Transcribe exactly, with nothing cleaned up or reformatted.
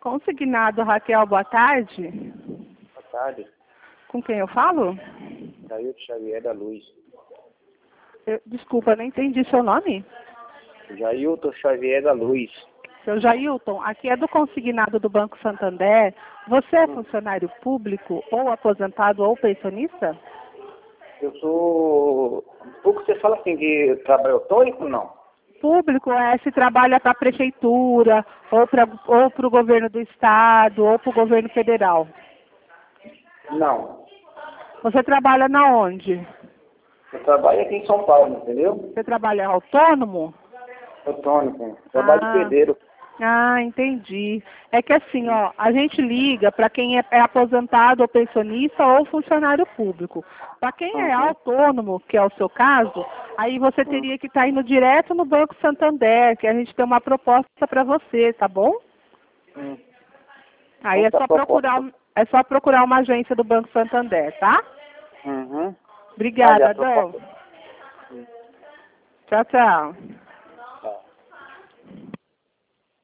Consignado Raquel, boa tarde. Boa tarde. Com quem eu falo? Jailton Xavier da Luz. Eu, desculpa, eu não entendi seu nome. Jailton Xavier da Luz. Seu Jailton, aqui é do consignado do Banco Santander. Você é funcionário público, ou aposentado, ou pensionista? Eu sou... O que você fala assim, de trabalho autônomo, não? Público é se trabalha para a prefeitura, ou para ou para o governo do estado, ou para o governo federal. Não. Você trabalha na onde? Eu trabalho aqui em São Paulo, entendeu? Você trabalha autônomo? Autônomo. Trabalho de Ah. pedreiro. Ah, entendi. É que assim, ó, a gente liga para quem é, é aposentado ou pensionista ou funcionário público. Para quem é Uhum. autônomo, que é o seu caso, aí você Uhum. teria que estar indo direto no Banco Santander, que a gente tem uma proposta para você, tá bom? Uhum. Aí é Outra só proposta. procurar, é só procurar uma agência do Banco Santander, tá? Uhum. Obrigada, Olha, a Adão. proposta. Tchau, tchau.